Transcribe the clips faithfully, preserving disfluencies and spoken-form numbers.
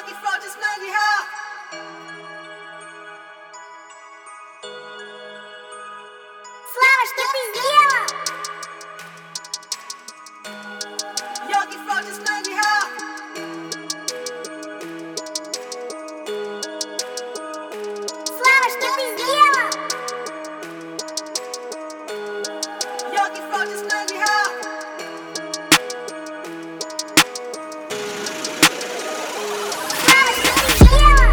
Yogi Frog just made me hot. Слава, что ты сделал? Yogi Frog just made me hot. Слава, что ты сделал? Yogi Frog just made me hot. Слава, что ты сделал?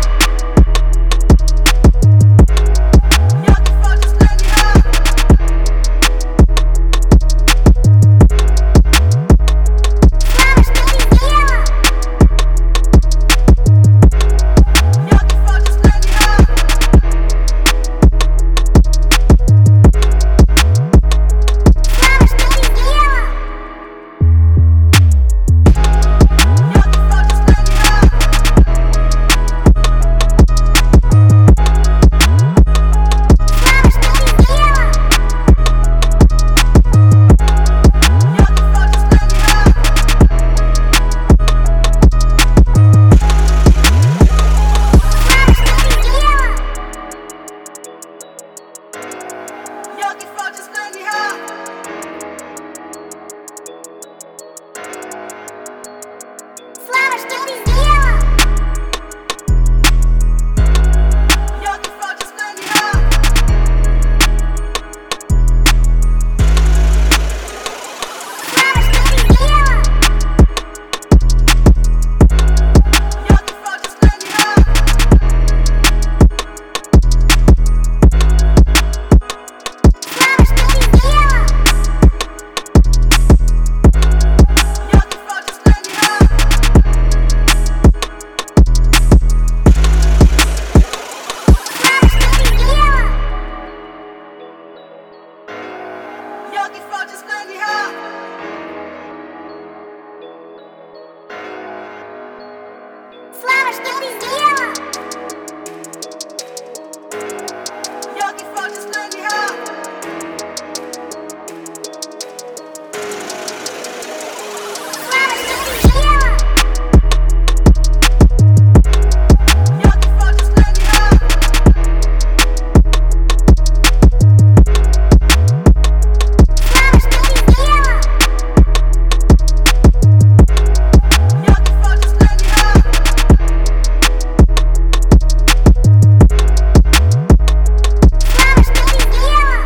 Yogi Frog just made me hot. Слава, что ты сделал? Yogi Frog just made me hot. Слава, что ты сделал? Yogi Frog just made me hot. Слава, что ты сделал? Yogi Frog just made me hot. Слава, что ты сделал? Yogi Frog just made me hot. Слава, что ты сделал? Yogi Frog just made me hot. Слава, что ты сделал? Yogi Frog just made me hot. Слава, что ты сделал? Yogi Frog just made me hot. Слава, что ты сделал? Yogi Frog just made me hot. Слава, что ты сделал? Yogi Frog just made me hot. Слава, что ты сделал? Yogi Frog just made me hot. Слава, что ты сделал? Yogi Frog just made me hot. Слава, что ты сделал?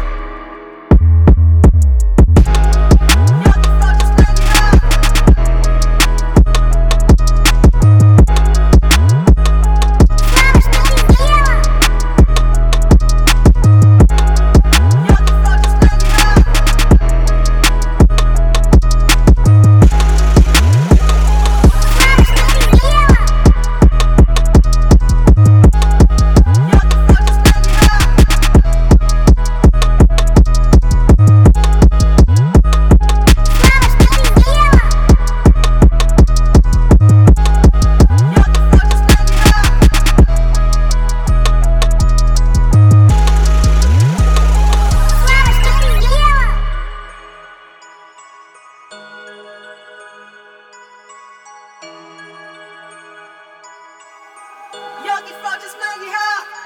Yogi Frog just made me hot. Слава, что ты сделал? Yogi Frog just made me hot. Слава, что ты сделал? Yogi Frog just made me hot. Слава, что ты сделал? Yogi Frog just made me hot. Слава, что ты сделал? Yogi Frog just made me hot.